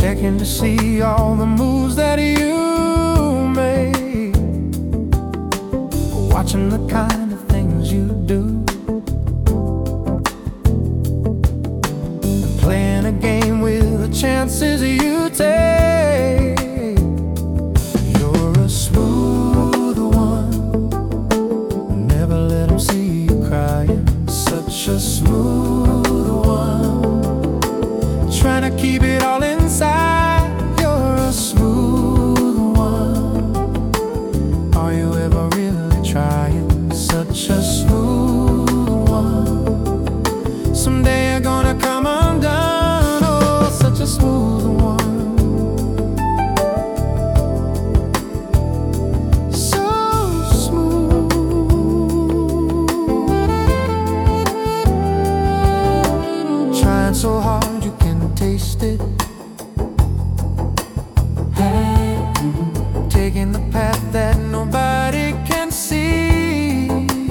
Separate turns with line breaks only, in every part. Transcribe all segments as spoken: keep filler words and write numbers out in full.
checking to see all the moves that you made, watching the kind of things you do, and playing a game with the chances you take. You're a smooth one, never let them see you crying. Such a smooth one, trying to keep it all inside. You're a smooth one, are you ever really trying? Such a smooth one, someday you're gonna come undone. Oh, such a smooth one, so smooth, trying so hard you can taste it, taking the path that nobody can see.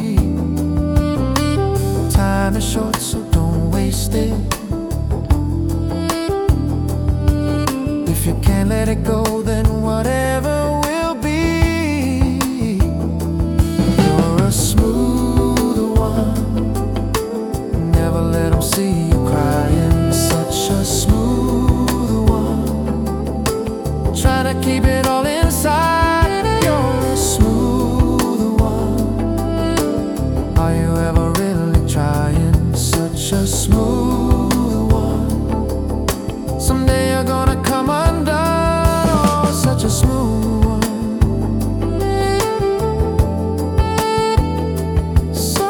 Time is short, so don't waste it. If you can't let it go, then whatever will be. You're a smooth one, never let them see you crying. Such a smooth one, trying to keep it all inside. You're a smooth one, are you ever really trying? Such a smooth one, someday you're gonna come undone. Oh, such a smooth one, so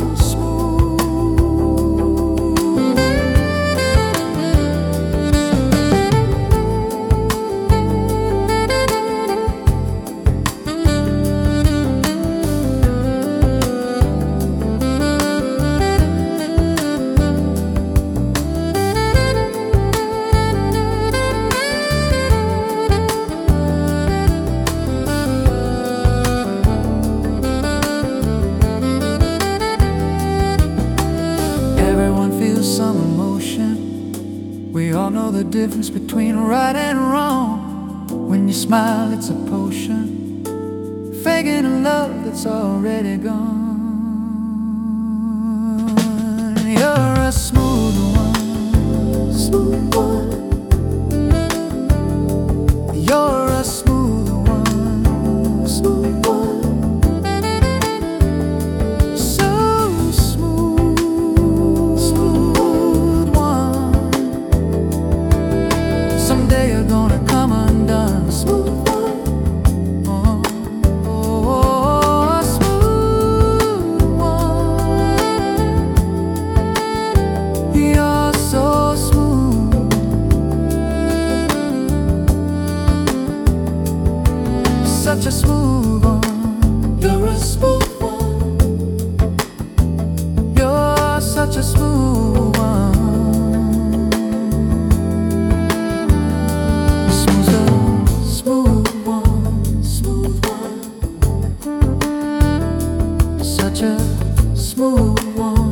some emotion. We all know the difference between right and wrong. When you smile, it's a potion, faking a love that's already gone. You're a smooth one, smooth one. You're a smooth one, smooth one. Someday you're gonna come undone. Smooth one, oh, oh, oh, smooth one. You're so smooth, such a smooth one. You're a smooth one, you're such a smooth one. Such a smooth one.